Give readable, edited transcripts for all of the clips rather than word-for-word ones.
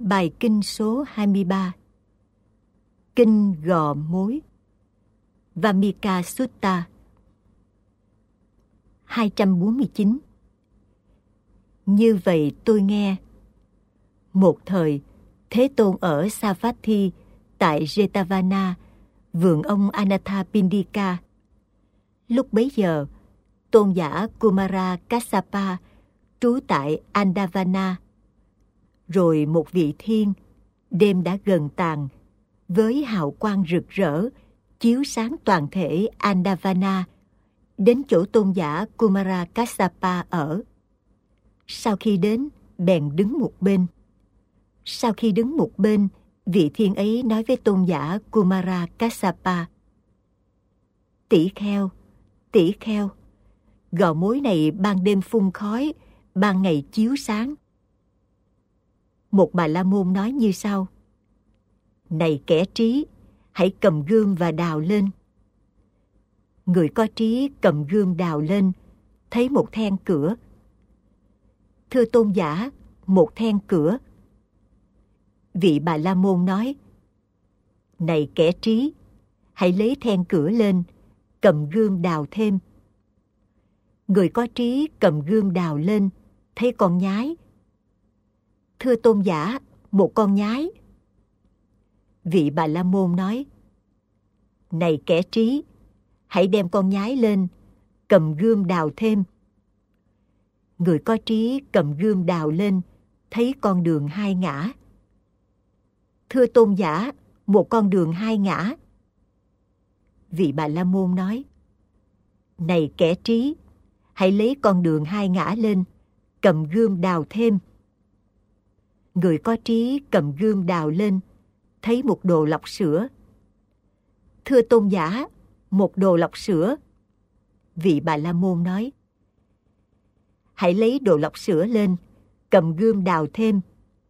Bài kinh số 23. Kinh Gò Mối, Vamika Sutta. 249. Như vậy tôi nghe. Một thời, Thế Tôn ở Savatthi tại Jetavana, vườn ông Anathapindika. Lúc bấy giờ, tôn giả Kumara Kassapa trú tại Andavana. Rồi một vị thiên, đêm đã gần tàn, với hào quang rực rỡ, chiếu sáng toàn thể Andavana, đến chỗ tôn giả Kumara Kassapa ở. Sau khi đến, bèn đứng một bên. Sau khi đứng một bên, vị thiên ấy nói với tôn giả Kumara Kassapa: Tỷ kheo, gò mối này ban đêm phun khói, ban ngày chiếu sáng. Một Bà La Môn nói như sau: Này kẻ trí, hãy cầm gươm và đào lên. Người có trí cầm gươm đào lên, thấy một then cửa. Thưa tôn giả, một then cửa. Vị Bà La Môn nói: Này kẻ trí, hãy lấy then cửa lên, cầm gươm đào thêm. Người có trí cầm gươm đào lên, thấy con nhái. Thưa tôn giả, một con nhái. Vị Bà La Môn nói: Này kẻ trí, hãy đem con nhái lên, cầm gươm đào thêm. Người có trí cầm gươm đào lên, thấy con đường hai ngã. Thưa tôn giả, một con đường hai ngã. Vị Bà La Môn nói: Này kẻ trí, hãy lấy con đường hai ngã lên, cầm gươm đào thêm. Người có trí cầm gươm đào lên, thấy một đồ lọc sữa. Thưa tôn giả, một đồ lọc sữa. Vị Bà La Môn nói: Hãy lấy đồ lọc sữa lên, cầm gươm đào thêm.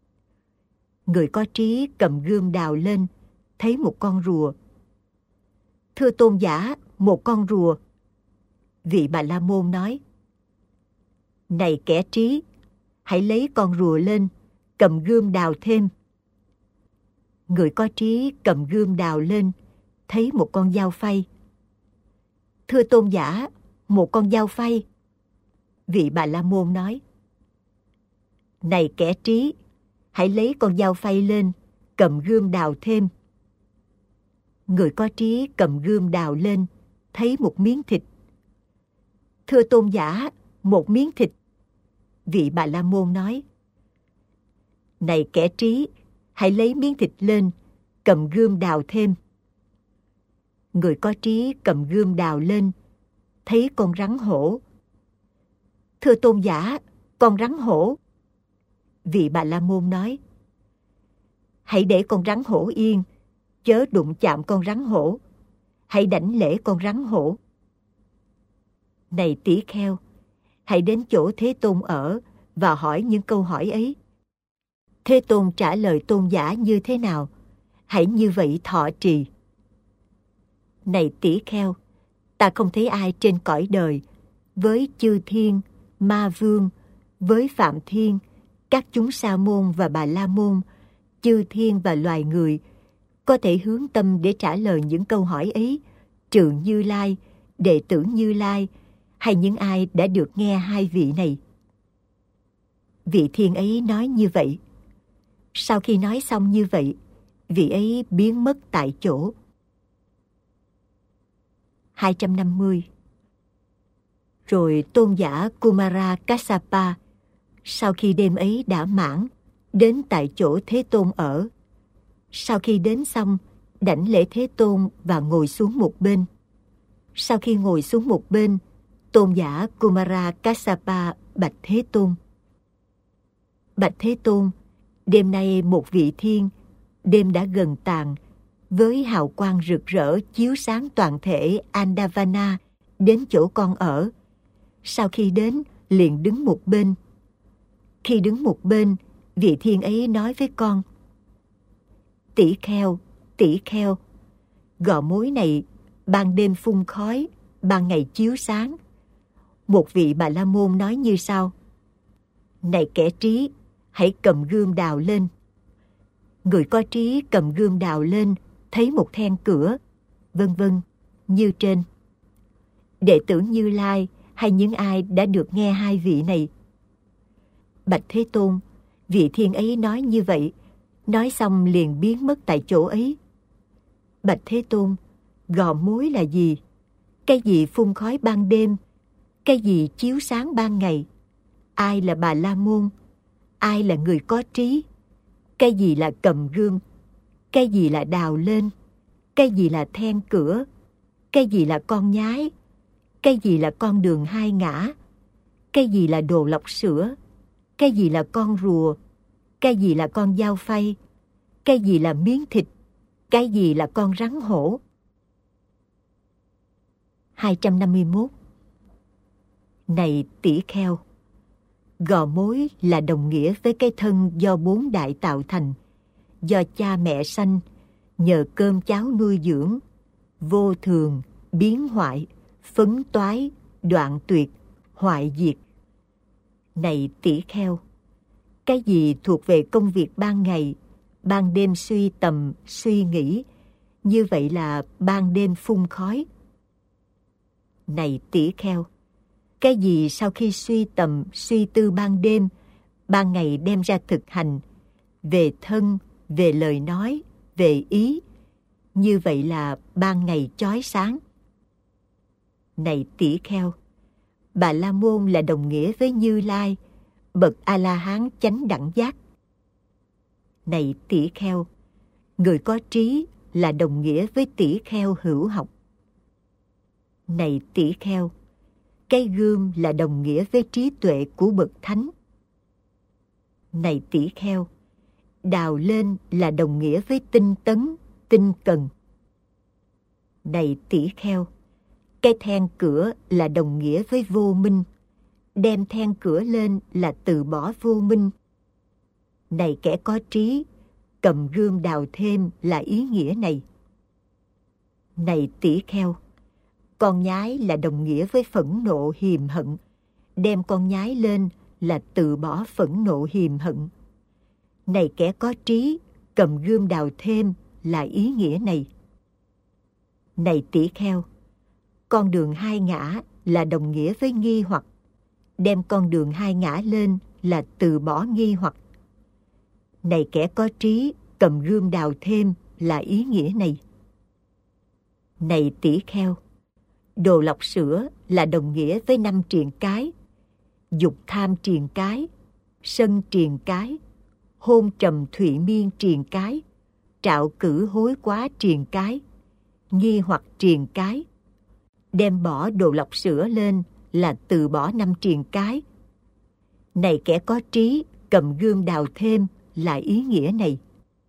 Người có trí cầm gươm đào lên, thấy một con rùa. Thưa tôn giả, một con rùa. Vị Bà La Môn nói: Này kẻ trí, hãy lấy con rùa lên, cầm gươm đào thêm. Người có trí cầm gươm đào lên, thấy một con dao phay. Thưa tôn giả, một con dao phay. Vị Bà La Môn nói: Này kẻ trí, hãy lấy con dao phay lên, cầm gươm đào thêm. Người có trí cầm gươm đào lên, thấy một miếng thịt. Thưa tôn giả, một miếng thịt. Vị Bà La Môn nói: Này kẻ trí, hãy lấy miếng thịt lên, cầm gươm đào thêm. Người có trí cầm gươm đào lên, thấy con rắn hổ. Thưa tôn giả, con rắn hổ. Vị Bà La Môn nói: Hãy để con rắn hổ yên, chớ đụng chạm con rắn hổ. Hãy đảnh lễ con rắn hổ. Này tỷ kheo, hãy đến chỗ Thế Tôn ở và hỏi những câu hỏi ấy. Thế Tôn trả lời tôn giả như thế nào, hãy như vậy thọ trì. Này tỷ kheo, ta không thấy ai trên cõi đời, với chư thiên, ma vương, với Phạm Thiên, các chúng Sa môn và Bà La môn, chư thiên và loài người, có thể hướng tâm để trả lời những câu hỏi ấy, trừ Như Lai, đệ tử Như Lai, hay những ai đã được nghe hai vị này. Vị thiên ấy nói như vậy. Sau khi nói xong như vậy, vị ấy biến mất tại chỗ. 250. Rồi tôn giả Kumara Kassapa, sau khi đêm ấy đã mãn, đến tại chỗ Thế Tôn ở. Sau khi đến xong, đảnh lễ Thế Tôn và ngồi xuống một bên. Sau khi ngồi xuống một bên, tôn giả Kumara Kassapa bạch Thế Tôn: Bạch Thế Tôn, đêm nay một vị thiên, đêm đã gần tàn, với hào quang rực rỡ chiếu sáng toàn thể Andavana, đến chỗ con ở. Sau khi đến, liền đứng một bên. Khi đứng một bên, vị thiên ấy nói với con: Tỷ kheo, gò mối này ban đêm phun khói, ban ngày chiếu sáng. Một vị Bà La Môn nói như sau: Này kẻ trí, hãy cầm gươm đào lên. Người có trí cầm gươm đào lên, thấy một then cửa, vân vân, như trên. Đệ tử Như Lai hay những ai đã được nghe hai vị này? Bạch Thế Tôn, vị thiên ấy nói như vậy, nói xong liền biến mất tại chỗ ấy. Bạch Thế Tôn, gò mối là gì? Cái gì phun khói ban đêm? Cái gì chiếu sáng ban ngày? Ai là Bà La Môn? Ai là người có trí? Cái gì là cầm gươm? Cái gì là đào lên? Cái gì là then cửa? Cái gì là con nhái? Cái gì là con đường hai ngã? Cái gì là đồ lọc sữa? Cái gì là con rùa? Cái gì là con dao phay? Cái gì là miếng thịt? Cái gì là con rắn hổ? 251. Này tỷ kheo, gò mối là đồng nghĩa với cái thân do bốn đại tạo thành, do cha mẹ sanh, nhờ cơm cháo nuôi dưỡng, vô thường, biến hoại, phấn toái, đoạn tuyệt, hoại diệt. Này tỷ kheo, cái gì thuộc về công việc ban ngày, ban đêm suy tầm, suy nghĩ, như vậy là ban đêm phun khói. Này tỷ kheo, cái gì sau khi suy tầm, suy tư ban ngày đem ra thực hành, về thân, về lời nói, về ý, như vậy là ban ngày chói sáng. Này tỷ kheo, Bà La Môn là đồng nghĩa với Như Lai, bậc A-la-hán chánh đẳng giác. Này tỷ kheo, người có trí là đồng nghĩa với tỷ kheo hữu học. Này tỷ kheo, cái gươm là đồng nghĩa với trí tuệ của bậc thánh. Này tỷ kheo, đào lên là đồng nghĩa với tinh tấn, tinh cần. Này tỷ kheo, cái then cửa là đồng nghĩa với vô minh, đem then cửa lên là từ bỏ vô minh. Này kẻ có trí, cầm gươm đào thêm là ý nghĩa này. Này tỷ kheo, con nhái là đồng nghĩa với phẫn nộ hiềm hận, đem con nhái lên là từ bỏ phẫn nộ hiềm hận. Này kẻ có trí, cầm gươm đào thêm là ý nghĩa này. Này tỷ kheo, con đường hai ngã là đồng nghĩa với nghi hoặc, đem con đường hai ngã lên là từ bỏ nghi hoặc. Này kẻ có trí, cầm gươm đào thêm là ý nghĩa này. Này tỷ kheo, đồ lọc sữa là đồng nghĩa với 5 triền cái, dục tham triền cái, sân triền cái, hôn trầm thụy miên triền cái, trạo cử hối quá triền cái, nghi hoặc triền cái. Đem bỏ đồ lọc sữa lên là từ bỏ 5 triền cái. Này kẻ có trí, cầm gươm đào thêm là ý nghĩa này.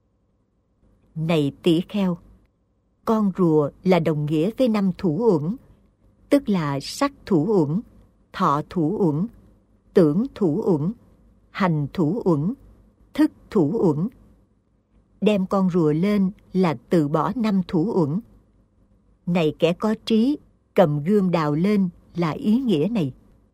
Này tỷ kheo, con rùa là đồng nghĩa với 5 thủ uẩn, tức là sắc thủ uẩn, thọ thủ uẩn, tưởng thủ uẩn, hành thủ uẩn, thức thủ uẩn. Đem con rùa lên là từ bỏ 5 thủ uẩn. Này kẻ có trí, cầm gươm đào lên là ý nghĩa này.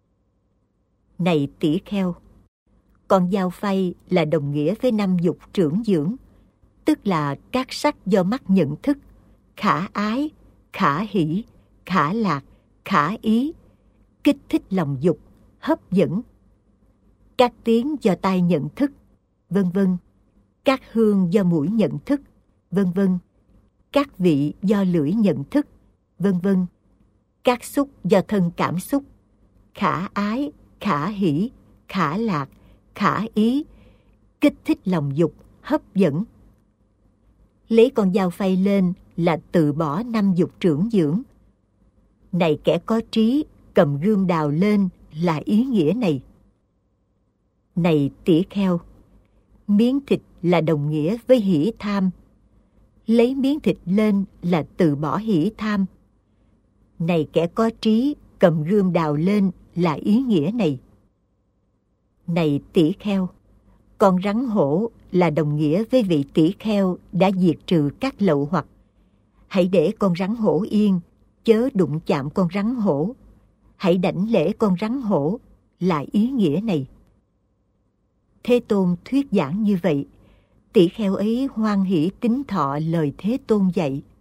Này tỷ kheo, con dao phay là đồng nghĩa với 5 dục trưởng dưỡng, tức là các sắc do mắt nhận thức, khả ái, khả hỷ, khả lạc, khả ý, kích thích lòng dục, hấp dẫn. Các tiếng do tai nhận thức, vân vân, các hương do mũi nhận thức, vân vân, các vị do lưỡi nhận thức, vân vân, các xúc do thân cảm xúc, khả ái, khả hỷ, khả lạc, khả ý, kích thích lòng dục, hấp dẫn. Lấy con dao phay lên là từ bỏ 5 dục trưởng dưỡng. Này kẻ có trí, cầm gươm đào lên là ý nghĩa này. Này tỷ kheo, miếng thịt là đồng nghĩa với hỷ tham. Lấy miếng thịt lên là từ bỏ hỷ tham. Này kẻ có trí, cầm gươm đào lên là ý nghĩa này. Này tỷ kheo, con rắn hổ là đồng nghĩa với vị tỷ kheo đã diệt trừ các lậu hoặc. Hãy để con rắn hổ yên, chớ đụng chạm con rắn hổ. Hãy đảnh lễ con rắn hổ là ý nghĩa này. Thế Tôn thuyết giảng như vậy, tỷ kheo ấy hoan hỷ tín thọ lời Thế Tôn dạy.